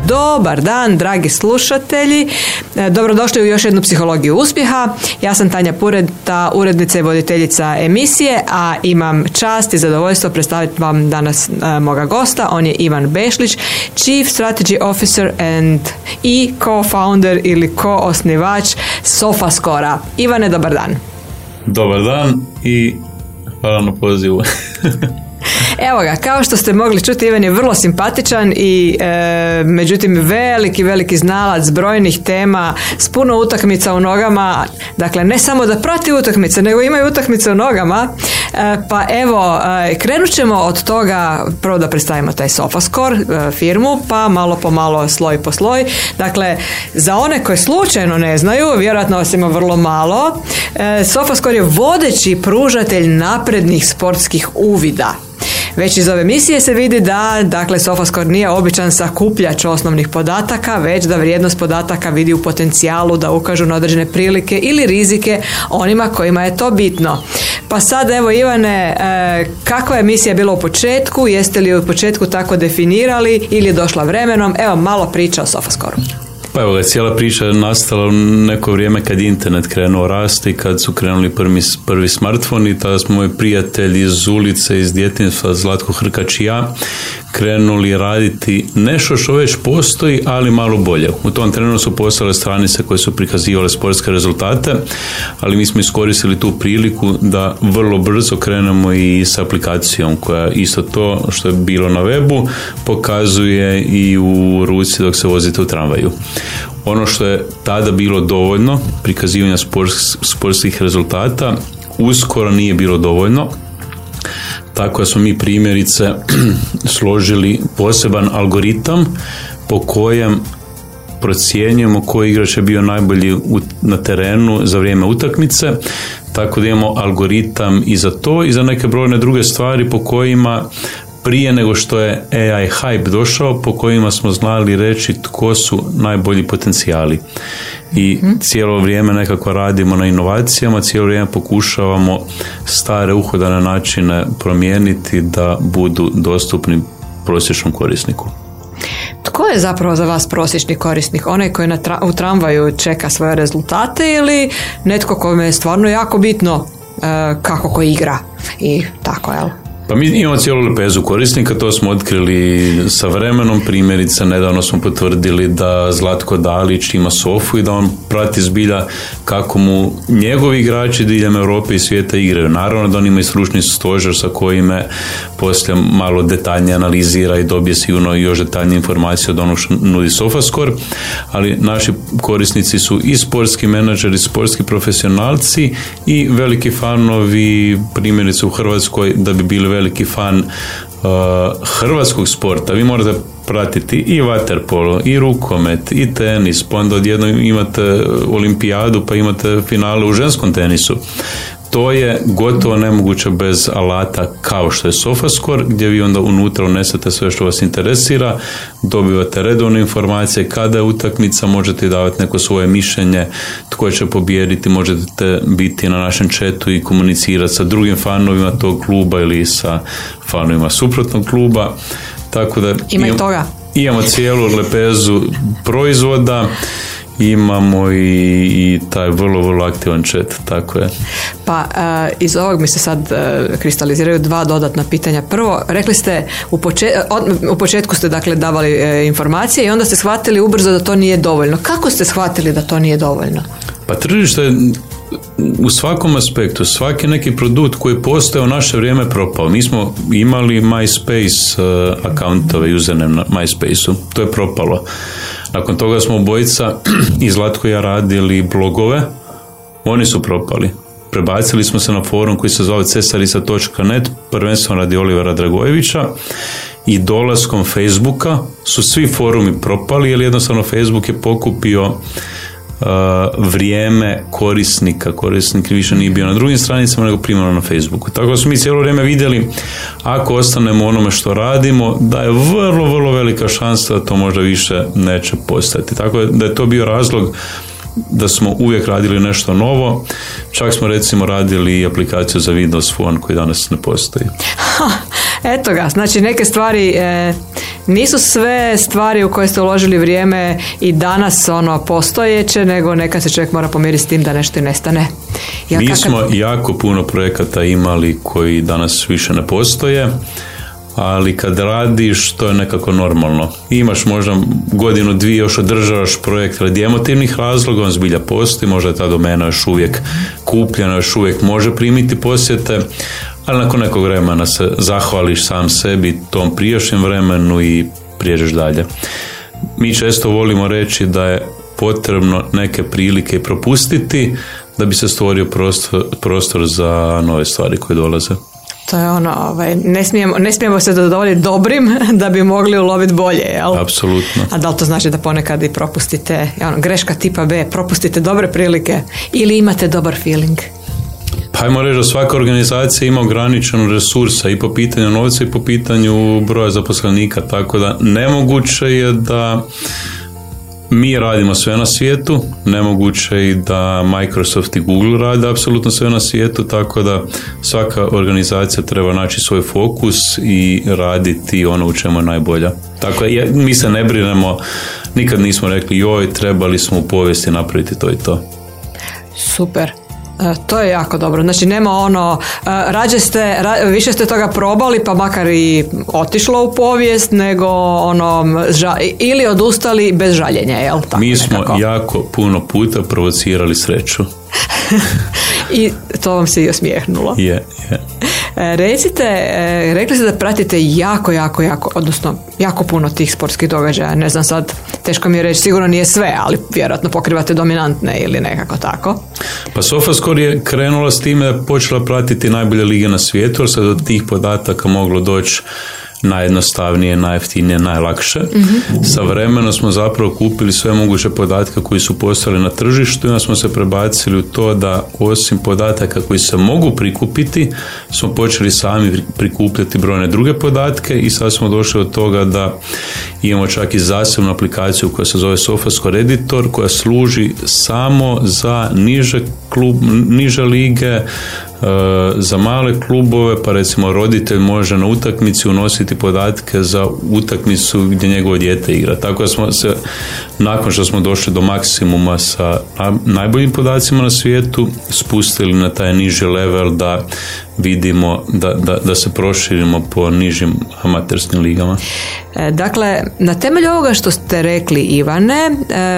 Dobar dan, dragi slušatelji. Dobrodošli u još jednu Psihologiju uspjeha. Ja sam Tanja Pureta, urednica i voditeljica emisije, a imam čast i zadovoljstvo predstaviti vam danas moga gosta. On je Ivan Bešlić, Chief Strategy Officer i co-founder ili ko-osnivač Sofascora. Ivane, dobar dan. Dobar dan i hvala na pozivu. Evo ga, kao što ste mogli čuti, Ivan je vrlo simpatičan i međutim veliki znalac brojnih tema s puno utakmica u nogama. Dakle, ne samo da prati utakmice, nego ima i utakmice u nogama. Pa evo, krenut ćemo od toga, prvo da predstavimo taj Sofascore firmu, pa malo po malo, sloj po sloj. Dakle, za one koje slučajno ne znaju, vjerojatno vas ima vrlo malo, Sofascore je vodeći pružatelj naprednih sportskih uvida. Već iz ove emisije se vidi da, dakle, Sofascore nije običan sakupljač osnovnih podataka, već da vrijednost podataka vidi u potencijalu da ukažu na određene prilike ili rizike onima kojima je to bitno. Pa sad, evo, Ivane, kakva je emisija bila u početku? Jeste li u početku tako definirali ili je došla vremenom? Evo, malo priča o Sofascoreu. Pa evo ga, cijela priča je nastala u neko vrijeme kad internet krenuo rasti, kad su krenuli prvi smartfoni, tada smo moji prijatelji iz ulice, iz djetinjstva, Zlatko Hrkač i ja, krenuli raditi nešto što već postoji, ali malo bolje. U tom trenutku su postale stranice koje su prikazivale sportske rezultate, ali mi smo iskoristili tu priliku da vrlo brzo krenemo i s aplikacijom koja isto to što je bilo na webu pokazuje i u ruci dok se vozite u tramvaju. Ono što je tada bilo dovoljno, prikazivanja sportskih rezultata, uskoro nije bilo dovoljno. Tako da smo mi primjerice složili poseban algoritam po kojem procjenjujemo koji igrač je bio najbolji na terenu za vrijeme utakmice, tako da imamo algoritam i za to i za neke brojne druge stvari po kojima prije nego što je AI hype došao, po kojima smo znali reći tko su najbolji potencijali. I cijelo vrijeme nekako radimo na inovacijama, cijelo vrijeme pokušavamo stare uhodane načine promijeniti da budu dostupni prosječnom korisniku. Tko je zapravo za vas prosječni korisnik? Onaj koji u tramvaju čeka svoje rezultate ili netko kome je stvarno jako bitno kako ko igra i tako, jel? Pa mi imamo cijelu lepezu korisnika, to smo otkrili sa vremenom, primjerice nedavno smo potvrdili da Zlatko Dalić ima Sofu i da on prati zbilja kako mu njegovi igrači diljem Europe i svijeta igraju. Naravno da on ima i stručni stožer sa kojime poslije malo detaljnije analizira i dobije sigurno još detaljnije informacije od onog što nudi Sofascore, ali naši korisnici su i sportski menadžeri, sportski profesionalci i veliki fanovi, primjerice u Hrvatskoj, da bi bili veliki fan hrvatskog sporta. Vi morate pratiti i vaterpolo, i rukomet, i tenis, pa onda odjednom imate olimpijadu, pa imate finale u ženskom tenisu. To je gotovo nemoguće bez alata kao što je Sofascore, gdje vi onda unutra unesete sve što vas interesira, dobivate redovne informacije, kada je utakmica, možete davati neko svoje mišljenje, tko će pobijediti, možete biti na našem chatu i komunicirati sa drugim fanovima tog kluba ili sa fanovima suprotnog kluba. Tako da imamo cijelu lepezu proizvoda. Imamo i taj vrlo aktivan chat, tako je. Pa iz ovog mi se sad kristaliziraju dva dodatna pitanja. Prvo, rekli ste u početku ste dakle davali informacije i onda ste shvatili ubrzo da to nije dovoljno. Kako ste shvatili da to nije dovoljno? Pa tržište je u svakom aspektu, svaki neki produkt koji postoje u naše vrijeme propao. Mi smo imali MySpace akauntove, username na MySpace-u, to je propalo. Nakon toga smo obojica i Zlatko i ja radili blogove, oni su propali. Prebacili smo se na forum koji se zove cesarica.net, prvenstveno radi Olivera Dragojevića, i dolaskom Facebooka su svi forumi propali, jer jednostavno Facebook je pokupio vrijeme korisnika. Korisnik više nije bio na drugim stranicama nego primarno na Facebooku. Tako da smo mi cijelo vrijeme vidjeli, ako ostanemo onome što radimo, da je vrlo velika šansa da to možda više neće postojati. Tako da je to bio razlog da smo uvijek radili nešto novo. Čak smo recimo radili aplikaciju za Windows Phone koji danas ne postoji. Eto ga, znači neke stvari nisu sve stvari u koje ste uložili vrijeme i danas postojeće, nego nekad se čovjek mora pomiriti s tim da nešto i nestane. Mi smo jako puno projekata imali koji danas više ne postoje, ali kad radiš to je nekako normalno. Imaš možda godinu, dvije, još održavaš projekt radi emotivnih razloga, on zbilja postoji, možda je ta domena još uvijek kupljena, još uvijek može primiti posjete, ali nakon nekog vremena se zahvališ sam sebi, tom prijašnjem vremenu i prijeđeš dalje. Mi često volimo reći da je potrebno neke prilike propustiti da bi se stvorio prostor za nove stvari koje dolaze. To je ne smijemo se zadovoljiti dobrim da bi mogli uloviti bolje, jel? Apsolutno. A da li to znači da ponekad i propustite, greška tipa B, propustite dobre prilike ili imate dobar feeling? Pa ajmo reći da svaka organizacija ima ograničen resursa i po pitanju novca i po pitanju broja zaposlenika, tako da nemoguće je da mi radimo sve na svijetu, nemoguće je i da Microsoft i Google rade apsolutno sve na svijetu, tako da svaka organizacija treba naći svoj fokus i raditi ono u čemu je najbolja. Tako je, mi se ne brinemo, nikad nismo rekli joj, trebali smo u povijesti napraviti to i to. Super. To je jako dobro. Znači nema više ste toga probali pa makar i otišlo u povijest, nego ili odustali bez žaljenja, jel? Tako mi smo nekako jako puno puta provocirali sreću. I to vam se i osmijehnulo. Je. Recite, rekli ste da pratite jako puno tih sportskih događaja. Ne znam sad, teško mi je reći, sigurno nije sve, ali vjerojatno pokrivate dominantne ili nekako tako. Pa SofaScore je krenula s time da je počela pratiti najbolje lige na svijetu, jer se do tih podataka moglo doći najjednostavnije, najjeftinije, najlakše. Mm-hmm. Sa vremenom smo zapravo kupili sve moguće podatke koji su postojali na tržištu i onda smo se prebacili u to da osim podataka koji se mogu prikupiti, smo počeli sami prikupljati brojne druge podatke i sad smo došli od toga da imamo čak i zasebnu aplikaciju koja se zove SofaScore Editor, koja služi samo za niže lige, za male klubove, pa recimo roditelj može na utakmici unositi podatke za utakmicu gdje njegovo dijete igra. Tako da smo se, nakon što smo došli do maksimuma sa najboljim podacima na svijetu, spustili na taj niži level da vidimo da se proširimo po nižim amaterskim ligama. Dakle, na temelju ovoga što ste rekli, Ivane,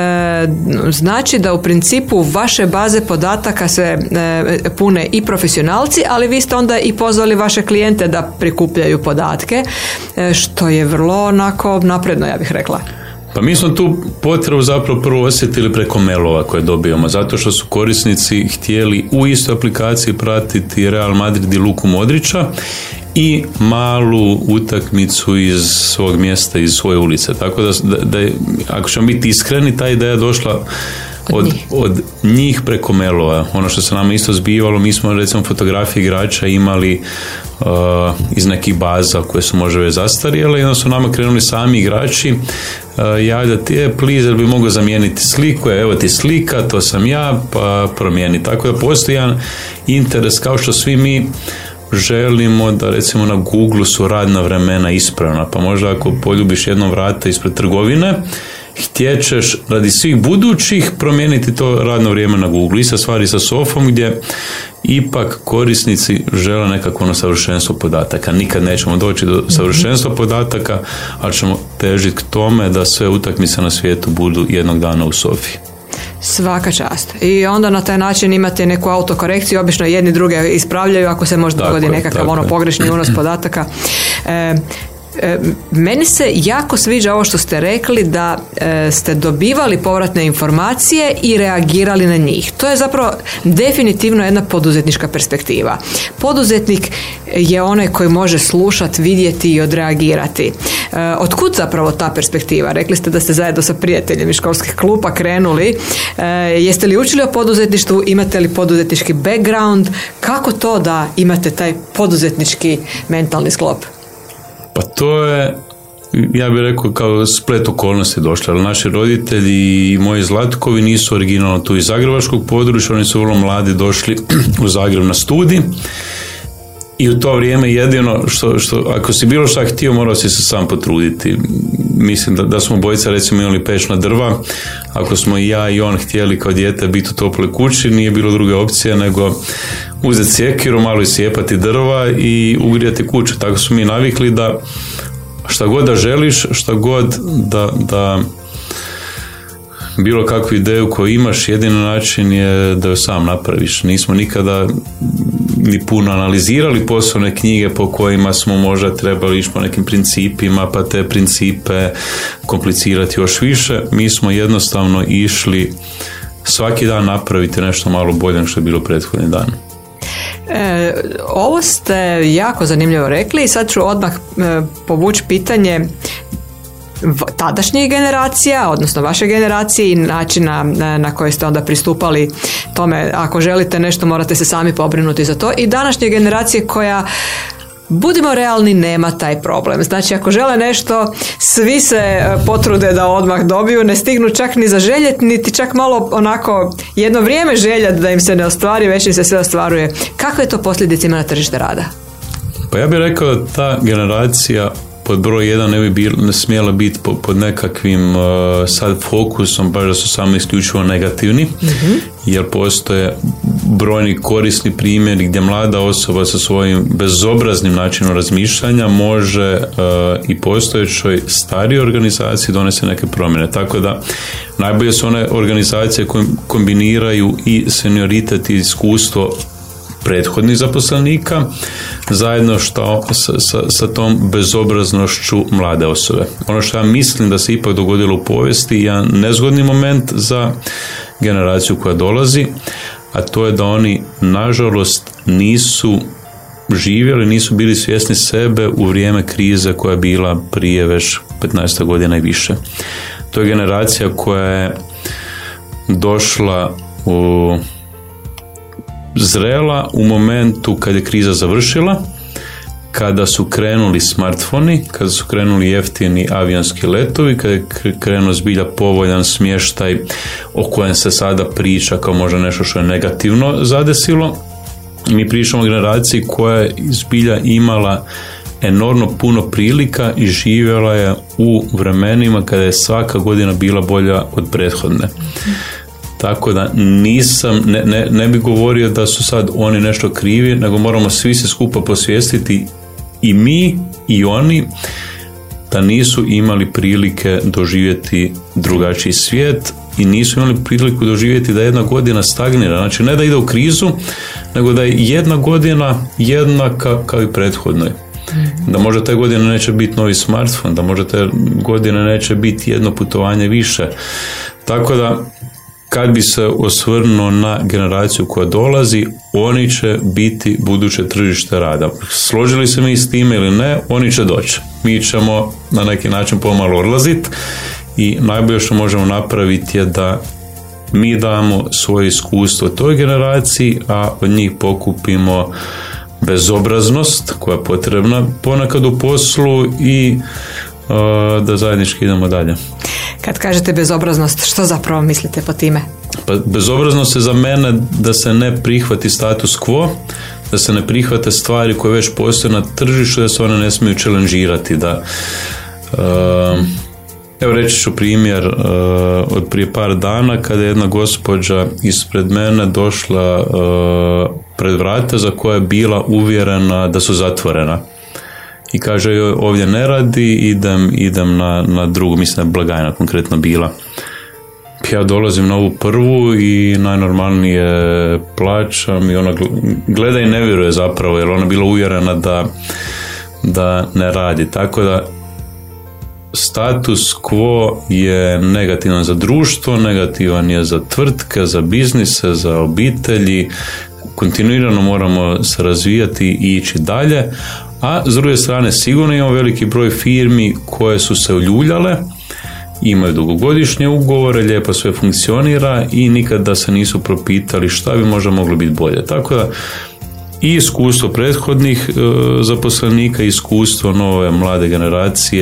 znači da u principu vaše baze podataka se pune i profesionalci, ali vi ste onda i pozvali vaše klijente da prikupljaju podatke, što je vrlo onako napredno, ja bih rekla. Pa mi smo tu potrebu zapravo prvo osjetili preko mailova koje dobijamo, zato što su korisnici htjeli u istoj aplikaciji pratiti Real Madrid i Luku Modrića i malu utakmicu iz svog mjesta, iz svoje ulice. Tako da ako ćemo biti iskreni, ta ideja je došla od njih preko mailova. Ono što se nama isto zbivalo, mi smo recimo fotografije igrača imali iz nekih baza koje su možda već zastarjele i onda su nama krenuli sami igrači javljati, please, jel bi mogao zamijeniti sliku, evo ti slika, to sam ja, pa promijeni. Tako da postoji jedan interes, kao što svi mi želimo da recimo na Google su radna vremena ispravna, pa možda ako poljubiš jedno vrata ispred trgovine, htjećeš radi svih budućih promijeniti to radno vrijeme na Google. Ista stvari sa Sofom gdje ipak korisnici žele nekako savršenstvo podataka. Nikad nećemo doći do savršenstva podataka, ali ćemo težiti k tome da sve utakmice na svijetu budu jednog dana u Sofi. Svaka čast. I onda na taj način imate neku autokorekciju, obično jedni druge ispravljaju ako se možda dogodi nekakav pogrešni unos podataka. Meni se jako sviđa ovo što ste rekli da ste dobivali povratne informacije i reagirali na njih. To je zapravo definitivno jedna poduzetnička perspektiva. Poduzetnik je onaj koji može slušati, vidjeti i odreagirati. Otkud zapravo ta perspektiva? Rekli ste da ste zajedno sa prijateljem iz školskih klupa krenuli. Jeste li učili o poduzetništvu? Imate li poduzetnički background? Kako to da imate taj poduzetnički mentalni sklop? Pa to je ja bih rekao kao splet okolnosti došli, ali naši roditelji i moji Zlatkovi nisu originalno tu iz zagrebačkog područja, oni su vrlo mladi došli u Zagreb na studij i u to vrijeme jedino što ako si bilo šta htio, morao si se sam potruditi. Mislim da smo bojica recimo imali pečna drva, ako smo i ja i on htjeli kao dijete biti u toploj kući, nije bilo druge opcije nego uzeti sjekiru, malo iscijepati drva i ugrijati kuću. Tako smo mi navikli da šta god da želiš, šta god da bilo kakvu ideju koju imaš, jedini način je da ju sam napraviš. Nismo nikada ni puno analizirali poslovne knjige po kojima smo možda trebali ići po nekim principima, pa te principe komplicirati još više. Mi smo jednostavno išli svaki dan napraviti nešto malo bolje nego što je bilo prethodni dan. Ovo ste jako zanimljivo rekli i sad ću odmah povući pitanje tadašnjih generacija, odnosno vaše generacije i načina na koje ste onda pristupali tome, ako želite nešto morate se sami pobrinuti za to, i današnje generacije koja, budimo realni, nema taj problem. Znači ako žele nešto, svi se potrude da odmah dobiju, ne stignu čak ni zaželjeti, niti čak malo onako jedno vrijeme željeti da im se ne ostvari, već im se sve ostvaruje. Kakve to posljedice ima na tržište rada? Pa ja bih rekao da ta generacija pod broj 1 ne smjela biti pod nekakvim sad fokusom, baš da su samo isključivo negativni, jer postoje brojni korisni primjeri gdje mlada osoba sa svojim bezobraznim načinom razmišljanja može i postojećoj starijoj organizaciji donese neke promjene. Tako da najbolje su one organizacije koje kombiniraju i senioritet i iskustvo prethodnih zaposlenika zajedno sa tom bezobraznošću mlade osobe. Ono što ja mislim da se ipak dogodilo u povijesti je jedan nezgodni moment za generaciju koja dolazi, a to je da oni nažalost nisu živjeli, nisu bili svjesni sebe u vrijeme krize koja je bila prije već 15 godina i više. To je generacija koja je došla zrela u momentu kad je kriza završila, kada su krenuli smartfoni, kada su krenuli jeftini avionski letovi, kada je krenuo zbilja povoljan smještaj o kojem se sada priča kao možda nešto što je negativno zadesilo. Mi pričamo o generaciji koja je zbilja imala enormno puno prilika i živjela je u vremenima kada je svaka godina bila bolja od prethodne. Tako da ne bi govorio da su sad oni nešto krivi, nego moramo svi se skupa posvijestiti, i mi i oni, da nisu imali prilike doživjeti drugačiji svijet i nisu imali priliku doživjeti da jedna godina stagnira. Znači ne da ide u krizu, nego da je jedna godina jednaka kao i prethodnoj. Da možda te godine neće biti novi smartfon, da možda te godine neće biti jedno putovanje više. Tako da kad bi se osvrnuo na generaciju koja dolazi, oni će biti buduće tržište rada. Složili se mi s time ili ne, oni će doći. Mi ćemo na neki način pomalo odlaziti i najbolje što možemo napraviti je da mi damo svoje iskustvo toj generaciji, a od njih pokupimo bezobraznost koja je potrebna ponekad u poslu i da zajednički idemo dalje. Kad kažete bezobraznost, što zapravo mislite po time? Pa bezobraznost je za mene da se ne prihvati status quo, da se ne prihvate stvari koje već postoje na tržištu, da se one ne smiju challengeirati. Evo reći ću primjer od prije par dana kada je jedna gospođa ispred mene došla pred vrata za koja je bila uvjerena da su zatvorena. I kaže joj ovdje ne radi, idem na drugu, mislim da je blagajna konkretno bila. Ja dolazim na ovu prvu i najnormalnije plaćam i ona gleda i ne vjeruje zapravo, jer ona bila uvjerena da ne radi. Tako da status quo je negativan za društvo, negativan je za tvrtke, za biznise, za obitelji. Kontinuirano moramo se razvijati i ići dalje, a s druge strane sigurno imamo veliki broj firmi koje su se uljuljale, imaju dugogodišnje ugovore, lijepo sve funkcionira i nikada se nisu propitali šta bi možda moglo biti bolje. Tako da i iskustvo prethodnih zaposlenika, iskustvo nove mlade generacije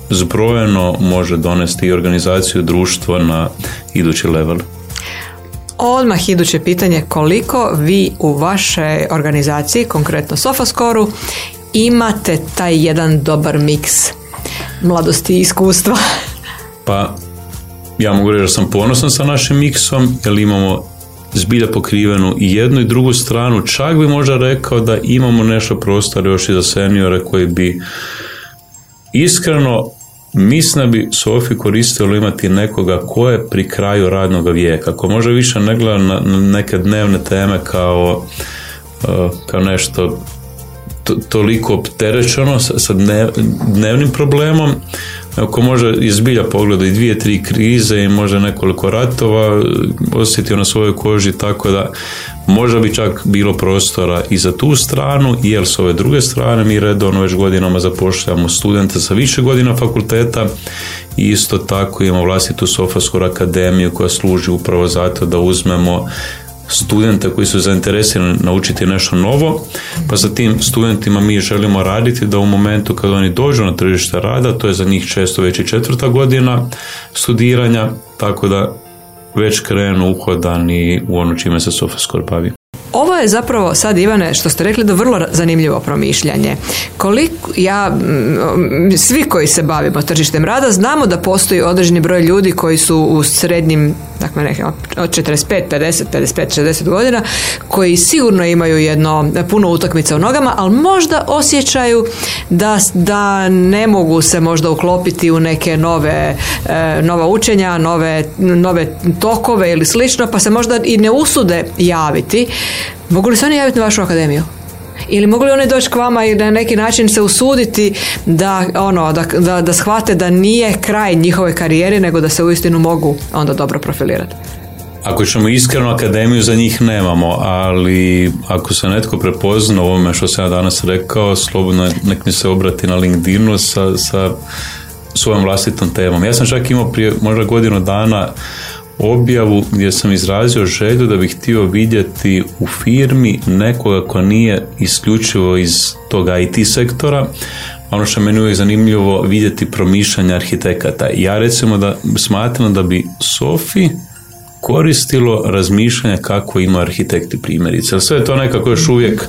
zbrojeno može donesti i organizaciju društva na idući level. Odmah iduće pitanje, koliko vi u vašoj organizaciji, konkretno SofaScore-u, imate taj jedan dobar miks mladosti i iskustva? Pa ja mogu reći da sam ponosan sa našim miksom, jer imamo zbilja pokrivenu i jednu i drugu stranu. Čak bi možda rekao da imamo nešto prostora još i za seniore koji bi iskreno, mislim da bi Sofi koristilo imati nekoga ko je pri kraju radnog vijeka, ko možda više ne gleda na neke dnevne teme kao nešto toliko opterećeno sa dnevnim problemom, ko može izbilja pogleda i 2-3 krize i može nekoliko ratova osjetio na svojoj koži, tako da možda bi čak bilo prostora i za tu stranu, jer s ove druge strane mi redovno već godinama zapošljavamo studente sa više godina fakulteta i isto tako imamo vlastitu SofaScore akademiju koja služi upravo zato da uzmemo studenta koji su zainteresirani naučiti nešto novo, pa sa tim studentima mi želimo raditi da u momentu kad oni dođu na tržište rada, to je za njih često već i 4. godina studiranja, tako da već krenu uhodani u ono čime se SofaScore bavi. Ovo je zapravo sad, Ivane, što ste rekli, da vrlo zanimljivo promišljanje. Svi koji se bavimo tržištem rada znamo da postoji određeni broj ljudi koji su u srednjim, dakle od 45, 50, 55, 60 godina, koji sigurno imaju puno utakmica u nogama, ali možda osjećaju da ne mogu se možda uklopiti u neke nova učenja, nove tokove ili slično, pa se možda i ne usude javiti. Mogu li se oni javiti na vašu akademiju? Ili mogu li oni doći k vama i na neki način se usuditi da shvate da nije kraj njihove karijere, nego da se uistinu mogu onda dobro profilirati? Ako ćemo iskreno, akademiju za njih nemamo, ali ako se netko prepozna u ovome što sam ja danas rekao, slobodno nek mi se obrati na LinkedInu sa svojom vlastitom temom. Ja sam čak imao prije možda godinu dana objavu gdje sam izrazio želju da bih htio vidjeti u firmi nekoga ko nije isključivo iz toga IT sektora. Ono što meni uvijek zanimljivo vidjeti promišljanja arhitekata. Ja recimo da smatram da bi Sofi koristilo razmišljanje kako ima arhitekti primjerice. Sve je to nekako još uvijek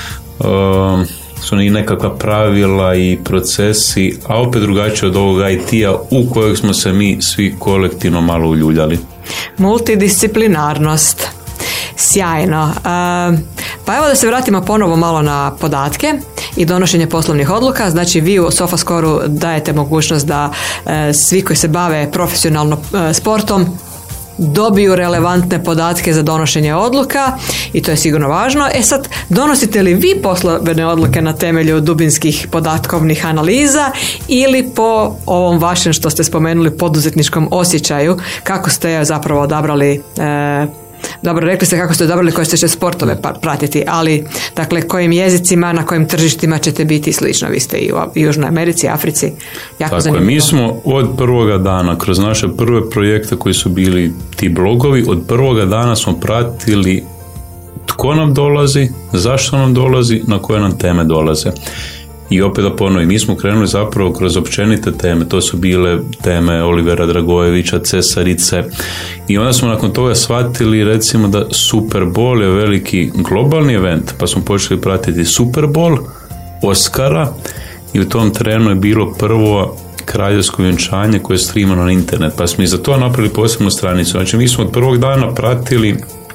su i nekakva pravila i procesi, a opet drugačije od ovog IT-a u kojeg smo se mi svi kolektivno malo uljuljali. Multidisciplinarnost. Sjajno. Pa evo da se vratimo ponovo malo na podatke i donošenje poslovnih odluka. Znači vi u SofaScore-u dajete mogućnost da svi koji se bave profesionalno sportom dobiju relevantne podatke za donošenje odluka i to je sigurno važno. Sad, donosite li vi poslovne odluke na temelju dubinskih podatkovnih analiza ili po ovom vašem što ste spomenuli poduzetničkom osjećaju, kako ste zapravo odabrali dobro, rekli ste kako ste odabrali koje će sportove pratiti, ali dakle kojim jezicima, na kojim tržištima ćete biti slično. Vi ste i u Južnoj Americi, Africi. Jako tako je, mi smo od prvoga dana, kroz naše prve projekte koji su bili ti blogovi, od prvoga dana smo pratili tko nam dolazi, zašto nam dolazi, na koje nam teme dolaze. I opet da ponovim, mi smo krenuli zapravo kroz općenite teme, to su bile teme Olivera Dragojevića, Cesarice, i onda smo nakon toga shvatili recimo da Super Bowl je veliki globalni event, pa smo počeli pratiti Super Bowl, Oscara, i u tom trenu je bilo prvo kraljevsko vjenčanje koje je streamano na internet, pa smo i za to napravili posebnu stranicu. Znači mi smo od prvog dana pratili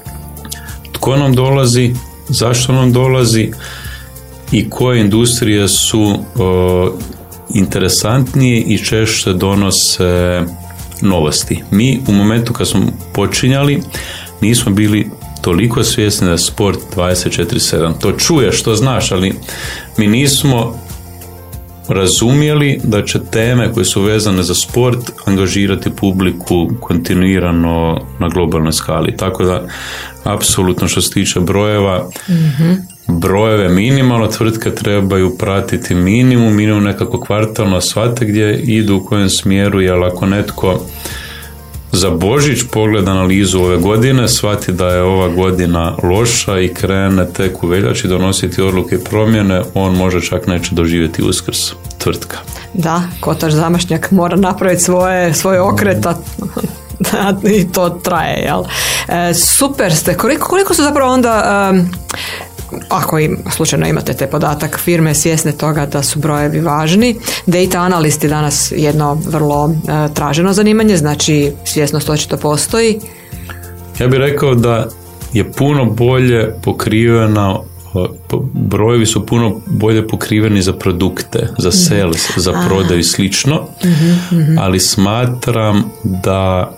tko nam dolazi, zašto nam dolazi i koje industrije su interesantnije i češće donose novosti. Mi u momentu kad smo počinjali nismo bili toliko svjesni da je sport 24/7. To čuješ, to znaš, ali mi nismo razumjeli da će teme koje su vezane za sport angažirati publiku kontinuirano na globalnoj skali. Tako da, apsolutno što se tiče brojeva, brojeve minimalno tvrtke trebaju pratiti minimum nekako kvartalno, shvate gdje idu, u kojem smjeru, jer ako netko za Božić pogleda analizu ove godine, shvati da je ova godina loša i krene tek u veljači donositi odluke i promjene, on može čak neće doživjeti Uskrs tvrtka. Da, kotač zamašnjak mora napraviti svoje okreta. I to traje, jel? Super ste. Koliko su zapravo onda, ako slučajno imate te podatak, firme svjesne toga da su brojevi važni? Data analisti danas jedno vrlo traženo zanimanje, znači svjesnost očito postoji. Ja bih rekao da je puno bolje pokrivena, brojevi su puno bolje pokriveni za produkte, za sales, za prodaju i slično, ali smatram da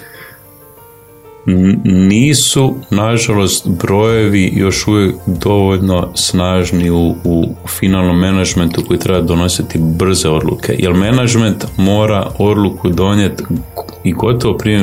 nisu, nažalost, brojevi još uvijek dovoljno snažni u finalnom menadžmentu koji treba donositi brze odluke, jer menadžment mora odluku donijeti i gotovo prije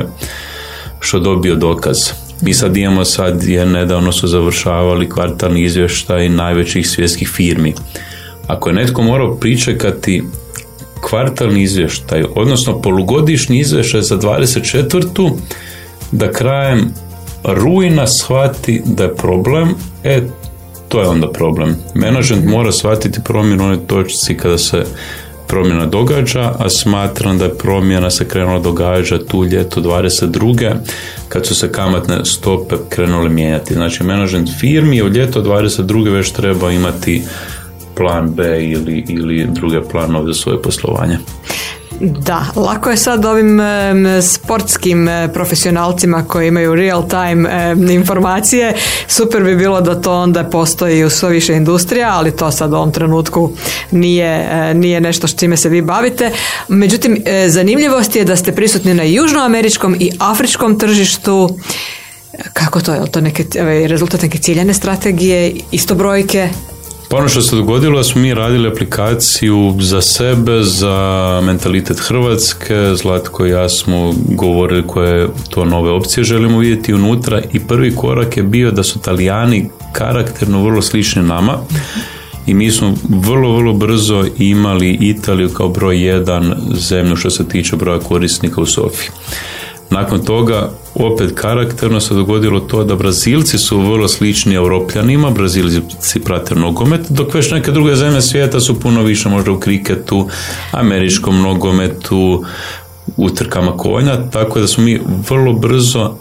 što dobio dokaz. Mi sad imamo, nedavno su završavali kvartalni izvještaj najvećih svjetskih firmi. Ako je netko morao pričekati kvartalni izvještaj, odnosno polugodišnji izvještaj za 24. da krajem rujna shvati da je problem, to je onda problem. Menadžment mora shvatiti promjenu u onoj točci kada se promjena događa, a smatram da je promjena se krenula događati tu ljeto 22. kad su se kamatne stope krenule mijenjati. Znači, menadžment firmi je u ljeto 22. već treba imati plan B ili druge planove za svoje poslovanje. Da, lako je sad ovim sportskim profesionalcima koji imaju real time informacije, super bi bilo da to onda postoji u sve više industrija, ali to sad u ovom trenutku nije nešto s čime se vi bavite. Međutim, zanimljivost je da ste prisutni na južnoameričkom i afričkom tržištu. Kako to? Je li to rezultat neke ciljane strategije, isto brojke? Pa ono što se dogodilo da smo mi radili aplikaciju za sebe, za mentalitet Hrvatske. Zlatko i ja smo govorili koje to nove opcije želimo vidjeti unutra i prvi korak je bio da su Talijani karakterno vrlo slični nama i mi smo vrlo, vrlo brzo imali Italiju kao broj 1 zemlju što se tiče broja korisnika u SOFI. Nakon toga, opet karakterno se dogodilo to da Brazilci su vrlo slični Europljanima, Brazilci prate nogomet, dok već neke druge zemlje svijeta su puno više možda u kriketu, američkom nogometu, utrkama konja, tako da smo mi vrlo brzo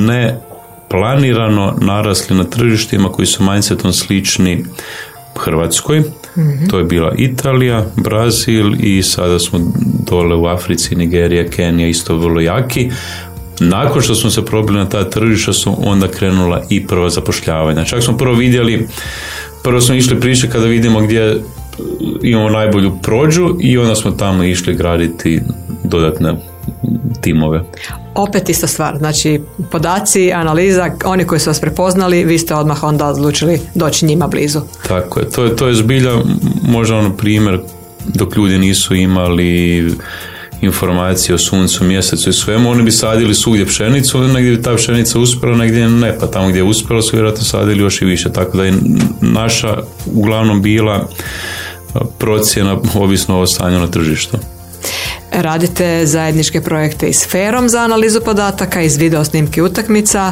neplanirano narasli na tržištima koji su mindsetom slični Hrvatskoj. To je bila Italija, Brazil i sada smo dole u Africi, Nigerija, Kenija isto vrlo jaki. Nakon što smo se probili na ta tržišta su onda krenula i prva zapošljavanja. Čak smo prvo smo išli priče kada vidimo gdje imamo najbolju prođu i onda smo tamo išli graditi dodatne timove. Opet ista stvar, znači podaci, analiza, oni koji su vas prepoznali, vi ste odmah onda odlučili doći njima blizu. Tako je, to je zbilja možda ono primjer dok ljudi nisu imali informacije o suncu, mjesecu i svemu, oni bi sadili svugdje pšenicu, negdje bi ta pšenica uspjela, negdje ne, pa tamo gdje je uspjela su vjerojatno sadili još i više, tako da je naša uglavnom bila procjena ovisno o stanju na tržištu. Radite zajedničke projekte i s Ferom za analizu podataka, iz video snimke utakmica,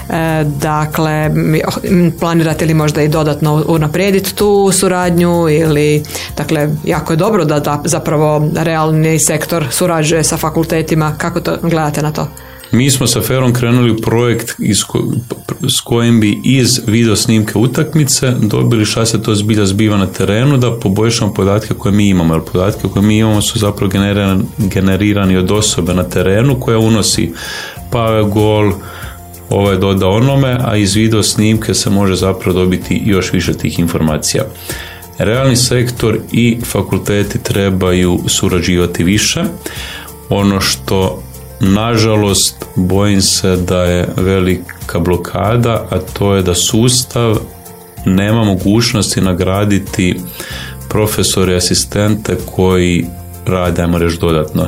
dakle planirate li možda i dodatno unaprijediti tu suradnju ili, dakle, jako je dobro da zapravo realni sektor surađuje sa fakultetima, kako to gledate na to? Mi smo sa Ferom krenuli u projekt s kojim bi iz video snimke utakmice dobili šta se to zbiva na terenu, da poboljšamo podatke koje mi imamo, jer podatke koje mi imamo su zapravo generirani od osobe na terenu koja unosi pa gol, ovaj doda onome, a iz video snimke se može zapravo dobiti još više tih informacija. Realni sektor i fakulteti trebaju surađivati više. Ono što nažalost bojim se da je velika blokada, a to je da sustav nema mogućnosti nagraditi profesore i asistente koji rade, ajmo reći, dodatno.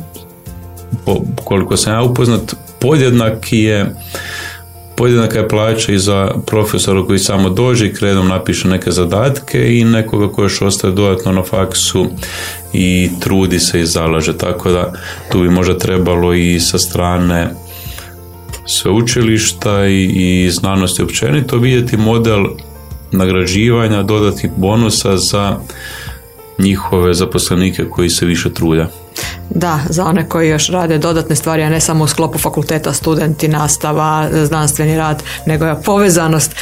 Koliko sam ja upoznat, podjednaka je plaća i za profesora koji samo dođe i kredom napiše neke zadatke i nekoga koji još ostaje dodatno na faksu i trudi se i zalaže, tako da tu bi možda trebalo i sa strane sveučilišta i znanosti općenito vidjeti model nagrađivanja, dodatnih bonusa za njihove zaposlenike koji se više trude. Da, za one koji još rade dodatne stvari, a ne samo u sklopu fakulteta, studenti, nastava, znanstveni rad, nego je povezanost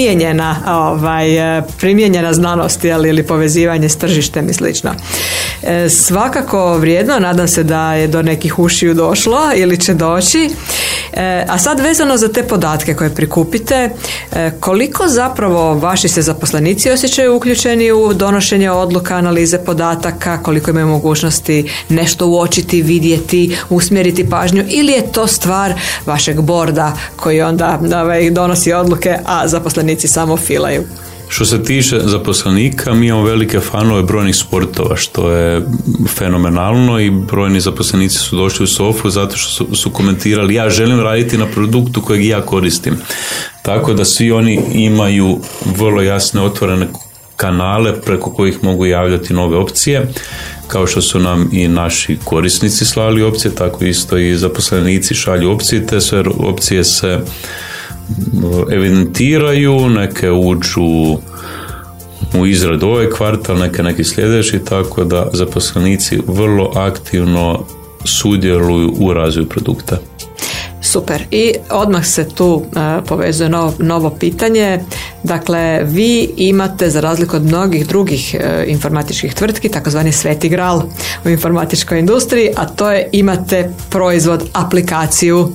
primijenjena znanost ili povezivanje s tržištem i slično. Svakako vrijedno, nadam se da je do nekih ušiju došlo ili će doći. A sad vezano za te podatke koje prikupite, koliko zapravo vaši se zaposlenici osjećaju uključeni u donošenje odluka, analize podataka, koliko imaju mogućnosti nešto uočiti, vidjeti, usmjeriti pažnju, ili je to stvar vašeg borda koji onda donosi odluke, a zaposlenici samo filaju? Što se tiče zaposlenika, mi imamo velike fanove brojnih sportova, što je fenomenalno, i brojni zaposlenici su došli u SOFU zato što su komentirali: ja želim raditi na produktu kojeg ja koristim. Tako da svi oni imaju vrlo jasne otvorene kanale preko kojih mogu javljati nove opcije, kao što su nam i naši korisnici slali opcije, tako isto i zaposlenici šalju opcije. Te sve opcije se evidentiraju, neke uđu u izradu ovaj kvartal, neki sljedeći, tako da zaposlenici vrlo aktivno sudjeluju u razvoju produkta. Super. I odmah se tu povezuje novo pitanje. Dakle, vi imate, za razliku od mnogih drugih informatičkih tvrtki, takozvani sveti gral u informatičkoj industriji, a to je imate proizvod, aplikaciju.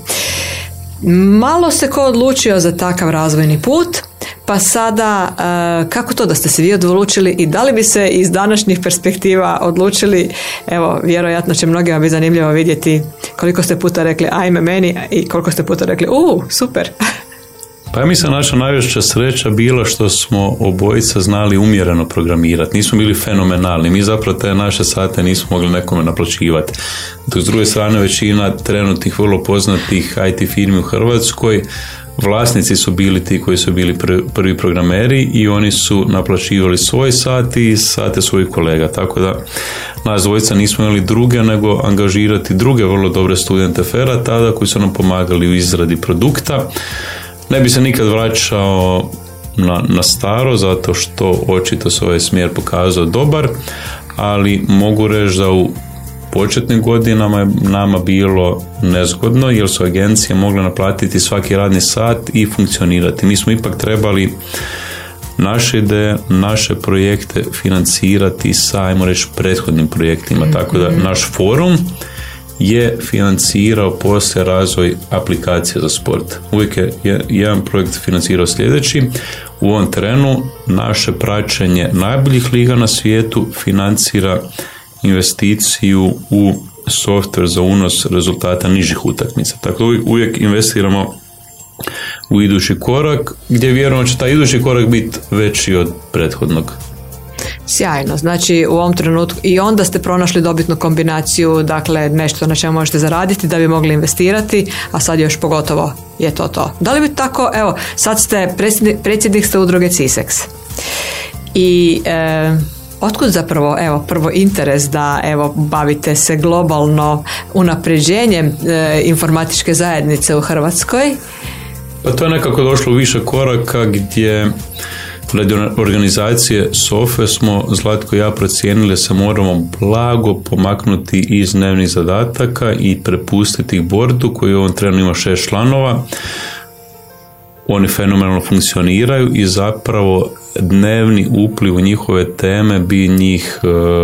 Malo se ko odlučio za takav razvojni put, pa sada kako to da ste se vi odlučili i da li bi se iz današnjih perspektiva odlučili? Evo, vjerojatno će mnogima biti zanimljivo vidjeti koliko ste puta rekli ajme meni i koliko ste puta rekli super. Pa ja mislim naša najveća sreća bila što smo obojica znali umjereno programirati. Nismo bili fenomenalni. Mi zapravo te naše sate nismo mogli nekome naplaćivati. Dok s druge strane većina trenutnih vrlo poznatih IT firmi u Hrvatskoj, vlasnici su bili ti koji su bili prvi programeri i oni su naplaćivali svoj sati i sate svojih kolega. Tako da nas dvojica nismo imali druge nego angažirati druge vrlo dobre studente FER-a tada koji su nam pomagali u izradi produkta. Ne bi se nikad vraćao na staro, zato što očito se ovaj smjer pokazao dobar, ali mogu reći da u početnim godinama je nama bilo nezgodno, jer su agencije mogle naplatiti svaki radni sat i funkcionirati. Mi smo ipak trebali naše ideje, naše projekte financirati sa, ajmo reći, prethodnim projektima, tako da naš forum je financirao poslije razvoj aplikacije za sport. Uvijek je jedan projekt financirao sljedeći. U ovom trenu naše praćenje najboljih liga na svijetu financira investiciju u software za unos rezultata nižih utakmica. Tako da uvijek investiramo u idući korak, gdje vjerujemo će taj idući korak biti veći od prethodnog. Sjajno, znači u ovom trenutku i onda ste pronašli dobitnu kombinaciju, dakle nešto na čemu možete zaraditi da bi mogli investirati, a sad još pogotovo je to. Da li bi tako, evo, sad ste predsjednik ste udruge CISEX i otkud zapravo, evo, prvo interes da, evo, bavite se globalno unapređenjem informatičke zajednice u Hrvatskoj? Pa to je nekako došlo u više koraka gdje radi organizacije SOFE smo, Zlatko i ja, procijenili se moramo blago pomaknuti iz dnevnih zadataka i prepustiti ih bordu koji u ovom trenu ima 6 članova. Oni fenomenalno funkcioniraju i zapravo dnevni upliv u njihove teme bi njih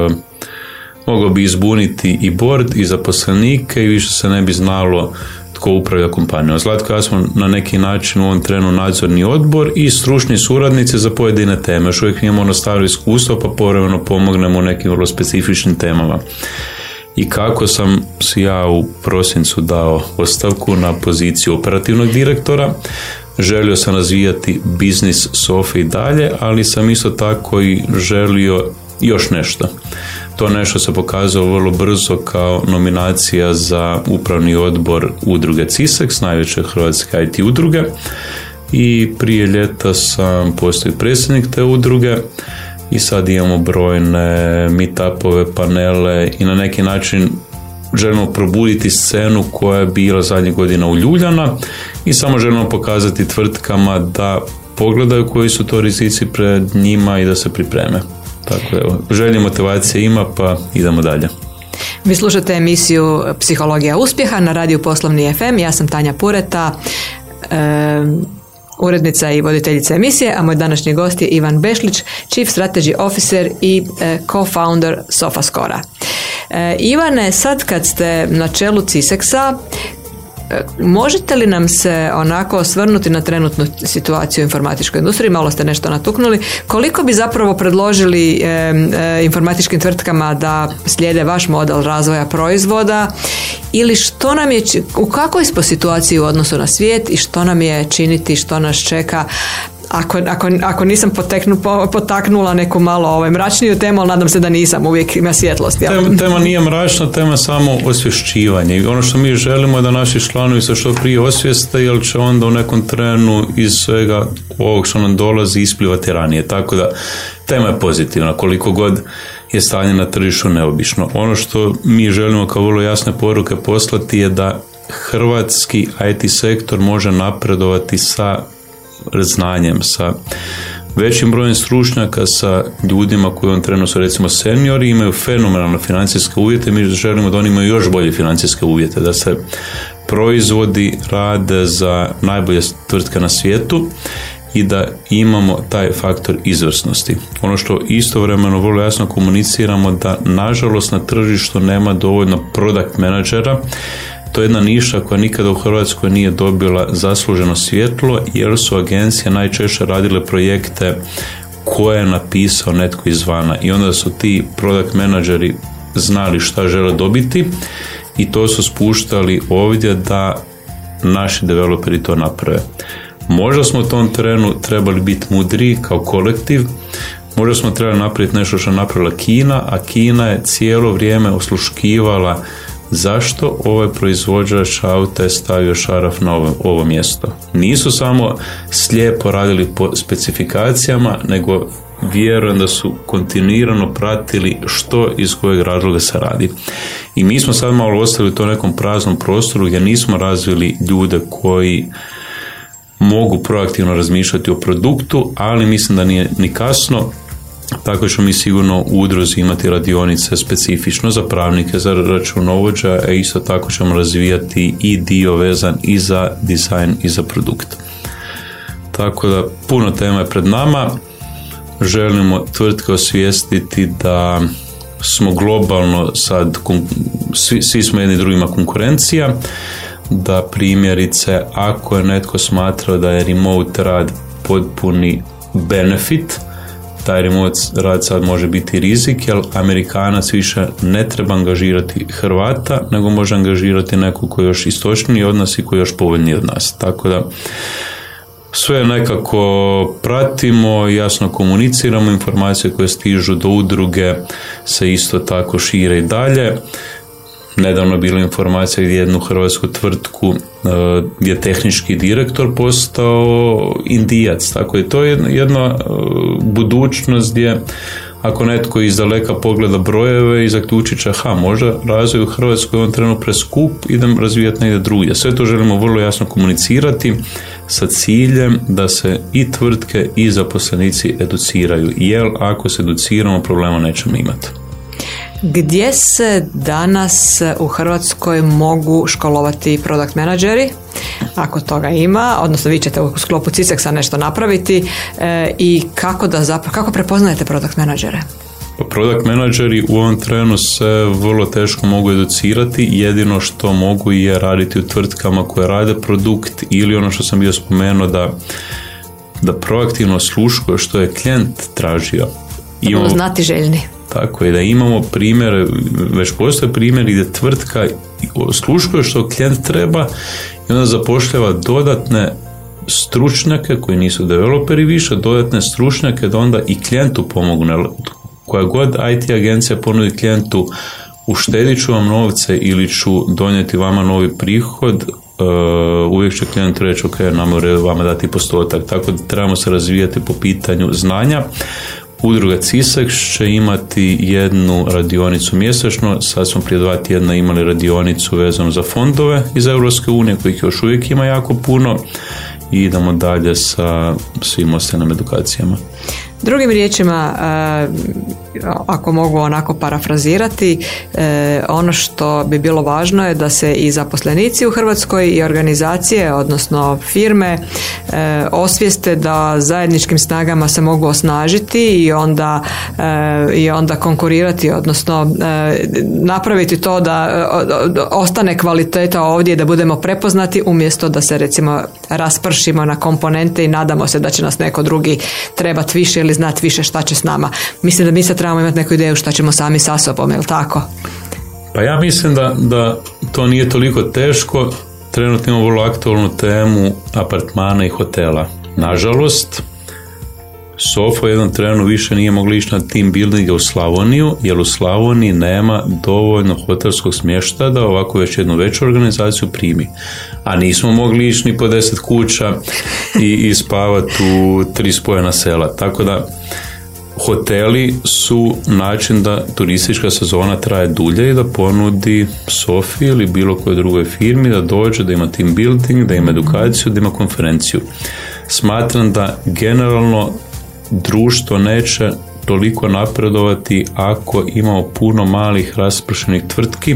mogao bi izbuniti i bord i zaposlenike i više se ne bi znalo tko upravlja kompanijom. Zlatko i ja smo na neki način u ovom trenu nadzorni odbor i stručni suradnici za pojedine teme. Još uvijek imamo ono staro iskustvo pa povremeno pomognemo u nekim vrlo specifičnim temama. I kako sam si ja u prosincu dao ostavku na poziciju operativnog direktora, želio sam razvijati biznis SOFE i dalje, ali sam isto tako i želio još nešto. To nešto se pokazalo vrlo brzo kao nominacija za upravni odbor udruge CISEX, najveće hrvatske IT udruge, i prije ljeta sam postao predsjednik te udruge i sad imamo brojne meetupove, panele i na neki način želimo probuditi scenu koja je bila zadnjih godina uljuljana i samo želimo pokazati tvrtkama da pogledaju koji su to rizici pred njima i da se pripreme. Tako evo, želje motivacije ima, pa idemo dalje. Vi slušate emisiju Psihologija uspjeha na radiju Poslovni FM. Ja sam Tanja Pureta, urednica i voditeljica emisije, a moj današnji gost je Ivan Bešlić, Chief Strategy Officer i co-founder Sofascora. Ivane, sad kad ste na čelu CISEX-a, možete li nam se onako osvrnuti na trenutnu situaciju u informatičkoj industriji? Malo ste nešto natuknuli. Koliko bi zapravo predložili informatičkim tvrtkama da slijede vaš model razvoja proizvoda ili što nam je, u kakvoj smo situaciji u odnosu na svijet i što nam je činiti, što nas čeka? Ako nisam potaknula neku malo mračniju temu, ali nadam se da nisam, uvijek ima svjetlosti. Tema nije mračna, tema samo osvješćivanje. I ono što mi želimo je da naši članovi se što prije osvijeste, jer će onda u nekom trenu iz svega ovog što nam dolazi isplivati ranije. Tako da tema je pozitivna, koliko god je stanje na tržištu neobično. Ono što mi želimo kao vrlo jasne poruke poslati je da hrvatski IT sektor može napredovati sa znanjem, sa većim brojem stručnjaka, sa ljudima koji u ovom trenu su recimo seniori, imaju fenomenalne financijske uvjete. Mi želimo da oni imaju još bolje financijske uvjete, da se proizvodi rade za najbolje tvrtke na svijetu i da imamo taj faktor izvrsnosti. Ono što istovremeno vrlo jasno komuniciramo, da nažalost na tržištu nema dovoljno product menadžera. To je jedna niša koja nikada u Hrvatskoj nije dobila zasluženo svjetlo, jer su agencije najčešće radile projekte koje je napisao netko izvana i onda su ti product menadžeri znali šta žele dobiti i to su spuštali ovdje da naši developeri to naprave. Možda smo u tom trenu trebali biti mudriji kao kolektiv, možda smo trebali napraviti nešto što je napravila Kina, a Kina je cijelo vrijeme osluškivala zašto ovaj proizvođač auta je stavio šaraf na ovo mjesto. Nisu samo slijepo radili po specifikacijama, nego vjerujem da su kontinuirano pratili što iz kojeg razloga se radi. I mi smo sad malo ostali u tom nekom praznom prostoru gdje nismo razvili ljude koji mogu proaktivno razmišljati o produktu, ali mislim da nije ni kasno. Tako ćemo mi sigurno u udruzi imati radionice specifično za pravnike, za računovođa, a isto tako ćemo razvijati i dio vezan i za dizajn i za produkt. Tako da puno tema je pred nama. Želimo tvrtke osvijestiti da smo globalno sad, svi smo jedni drugima konkurencija, da primjerice ako je netko smatrao da je remote rad potpuni benefit, taj remote rad sad može biti rizik, jer Amerikanac više ne treba angažirati Hrvata, nego može angažirati nekog koji je još istočniji od nas i koji je još povoljniji od nas. Tako da sve nekako pratimo, jasno komuniciramo, informacije koje stižu do udruge se isto tako šire i dalje. Nedavno je bila informacija gdje jednu hrvatsku tvrtku gdje je tehnički direktor postao Indijac. Tako je to jedna budućnost gdje ako netko iz daleka pogleda brojeve i zaključit će možda razvoj u Hrvatskoj je on trenutno preskup, idem razvijati negdje drugdje. Sve to želimo vrlo jasno komunicirati sa ciljem da se i tvrtke i zaposlenici educiraju. Jer ako se educiramo, problema nećemo imati. Gdje se danas u Hrvatskoj mogu školovati product menadžeri, ako toga ima, odnosno vi ćete u sklopu CISEX-a nešto napraviti i kako prepoznajete product menadžere? Product menadžeri u ovom trenu se vrlo teško mogu educirati, jedino što mogu je raditi u tvrtkama koje rade produkt ili ono što sam bio spomenuo da proaktivno slušaju što je klijent tražio. Imamo znati željni. Tako je, da imamo primjere, već postoje primjeri gdje tvrtka sluškuje što klijent treba i onda zapošljava dodatne stručnjake koji nisu developeri više, dodatne stručnjake da onda i klijentu pomogu. Koja god IT agencija ponudi klijentu, uštedit ću vam novce ili ću donijeti vama novi prihod, uvijek će klijent reći ok, nam je vama dati postotak. Tako da trebamo se razvijati po pitanju znanja. Udruga CISEX će imati jednu radionicu mjesečno, sad smo prije 2 tjedna imali radionicu vezanu za fondove iz Europske unije, kojih još uvijek ima jako puno i idemo dalje sa svim ostalim edukacijama. Drugim riječima, ako mogu onako parafrazirati, ono što bi bilo važno je da se i zaposlenici u Hrvatskoj i organizacije, odnosno firme, osvijeste da zajedničkim snagama se mogu osnažiti i onda konkurirati, odnosno napraviti to da ostane kvaliteta ovdje, da budemo prepoznati umjesto da se recimo raspršimo na komponente i nadamo se da će nas neko drugi trebati više ili znati više šta će s nama. Mislim da mi sad trebamo imati neku ideju šta ćemo sami sa sobom, je li tako? Pa ja mislim da to nije toliko teško. Trenutno imamo vrlo aktualnu temu apartmana i hotela. Nažalost, Sofo jednom trenu više nije mogla ići na team buildinge u Slavoniju, jer u Slavoniji nema dovoljno hotelskog smještaja da ovako već jednu veću organizaciju primi. A nismo mogli ići ni po 10 kuća i spavati u 3 spojena sela. Tako da hoteli su način da turistička sezona traje dulje i da ponudi Sofi ili bilo kojoj drugoj firmi da dođe, da ima team building, da ima edukaciju, da ima konferenciju. Smatram da generalno društvo neće toliko napredovati ako imamo puno malih raspršenih tvrtki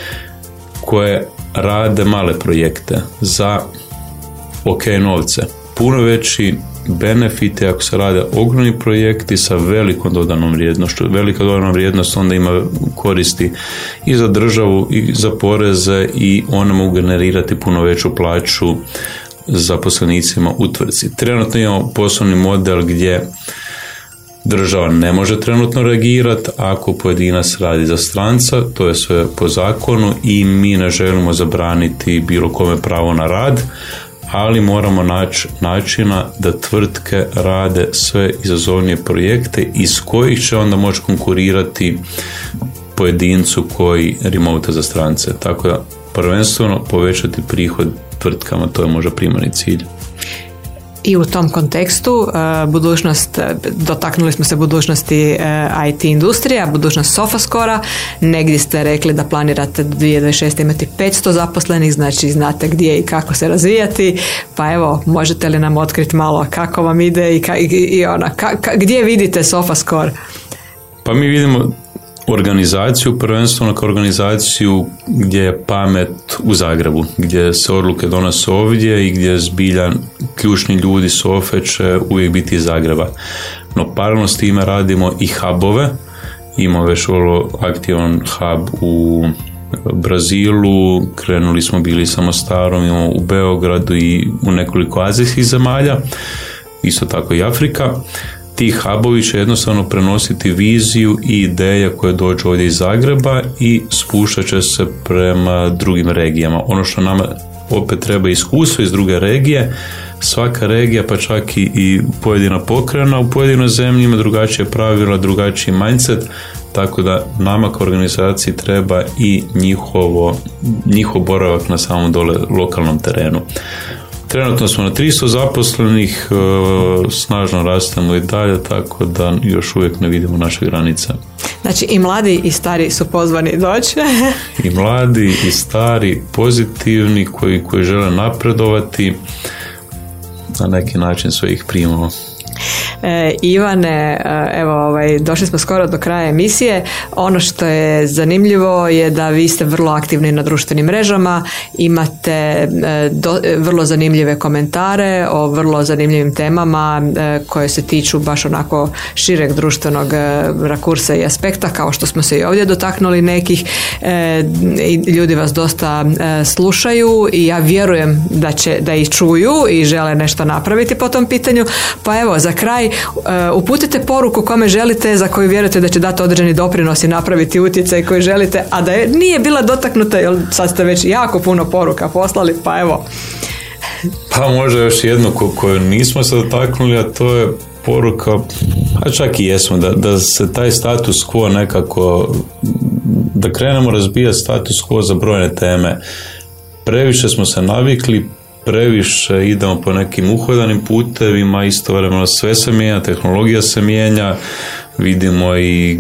koje rade male projekte za ok novce. Puno veći benefite ako se rade ogromni projekti sa velikom dodanom vrijednošću. Velika dodana vrijednost onda ima koristi i za državu i za poreze i one mogu generirati puno veću plaću zaposlenicima u tvrtci. Trenutno imamo poslovni model gdje država ne može trenutno reagirati ako pojedinac radi za stranca, to je sve po zakonu i mi ne želimo zabraniti bilo kome pravo na rad, ali moramo naći načina da tvrtke rade sve izazovnije projekte iz kojih će onda moći konkurirati pojedincu koji remote za strance. Tako da prvenstveno povećati prihod tvrtkama, to je možda primarni cilj. I u tom kontekstu budućnost, dotaknuli smo se budućnosti IT industrija, budućnost Sofascora, negdje ste rekli da planirate do 2026. imati 500 zaposlenih, znači znate gdje i kako se razvijati, pa evo, možete li nam otkriti malo kako vam ide i gdje vidite Sofascore? Pa mi vidimo organizaciju, prvenstveno kao organizaciju gdje je pamet u Zagrebu, gdje se odluke donose ovdje i gdje zbilja ključni ljudi Sofe će uvijek biti iz Zagreba. No paralelno s time radimo i hubove, imamo već vrlo aktivan hub u Brazilu, krenuli smo bili sa Mostarom, imamo u Beogradu i u nekoliko azijskih zemalja, isto tako i Afrika. Ti hubovi će jednostavno prenositi viziju i ideje koje dođu ovdje iz Zagreba i spuštat će se prema drugim regijama. Ono što nama opet treba iskustvo iz druge regije, svaka regija pa čak i pojedina pokrajina u pojedinoj zemlji ima drugačije pravila, drugačiji mindset, tako da nama kao organizaciji treba i njihov boravak na samom dole lokalnom terenu. Trenutno smo na 300 zaposlenih, snažno rastemo i dalje, tako da još uvijek ne vidimo naše granice. Znači i mladi i stari su pozvani doći. I mladi i stari, pozitivni, koji žele napredovati, na neki način sve ih primamo. Ivane, evo, došli smo skoro do kraja emisije. Ono što je zanimljivo je da vi ste vrlo aktivni na društvenim mrežama, imate vrlo zanimljive komentare o vrlo zanimljivim temama koje se tiču baš onako šireg društvenog rakursa i aspekta, kao što smo se i ovdje dotaknuli nekih. Ljudi vas dosta slušaju i ja vjerujem da ih čuju i žele nešto napraviti po tom pitanju. Pa evo, za kraj uputite poruku kome želite, za koju vjerujete da će dati određeni doprinos i napraviti utjecaj koji želite, a da nije bila dotaknuta, jer sad ste već jako puno poruka poslali, pa evo. Pa možda još jednu koju nismo se dotaknuli, a to je poruka, a čak i jesmo, da se taj status quo nekako, da krenemo razbijati status quo za brojne teme. Previše smo se navikli, previše idemo po nekim uhodanim putevima, istovremeno sve se mijenja, tehnologija se mijenja, vidimo i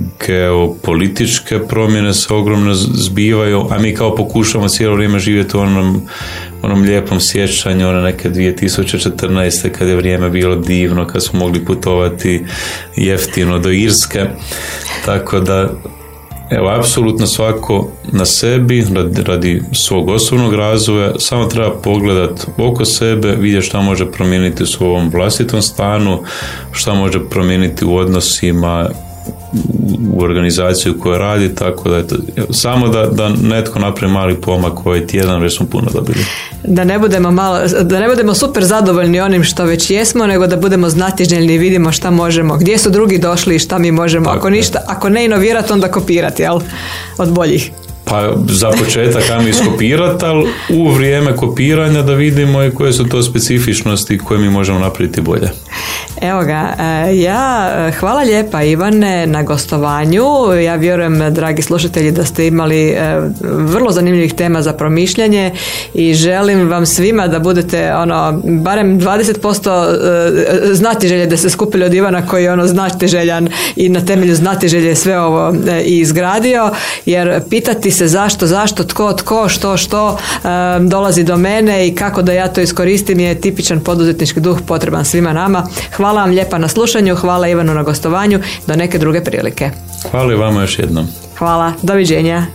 geopolitičke promjene se ogromno zbivaju, a mi kao pokušamo cijelo vrijeme živjeti u onom onom lijepom sjećanju, ono neke 2014. kad je vrijeme bilo divno, kad smo mogli putovati jeftino do Irske. Tako da, evo, apsolutno svako na sebi, radi svog osobnog razvoja, samo treba pogledati oko sebe, vidjeti šta može promijeniti u svom vlastitom stanu, šta može promijeniti u odnosima, u organizaciju koju radi, tako da eto, samo da netko napravi mali pomak ovaj tjedan, već smo puno dobili. Da ne budemo super zadovoljni onim što već jesmo, nego da budemo znatiželjni i vidimo šta možemo, gdje su drugi došli i šta mi možemo, ako ne inovirati, onda kopirati, jel? Od boljih. Pa za početak ajmo iskopirati, ali u vrijeme kopiranja da vidimo i koje su to specifičnosti koje mi možemo napraviti bolje. Evo ga, hvala lijepa Ivane na gostovanju. Ja vjerujem, dragi slušatelji, da ste imali vrlo zanimljivih tema za promišljanje i želim vam svima da budete barem 20% znatiželje da ste skupili od Ivana koji je znatiželjan i na temelju znatiželje sve ovo i izgradio, jer pitati se zašto, tko, što dolazi do mene i kako da ja to iskoristim je tipičan poduzetnički duh potreban svima nama. Hvala vam lijepa na slušanju, hvala Ivanu na gostovanju, do neke druge prilike. Hvala i vama još jednom. Hvala, doviđenja.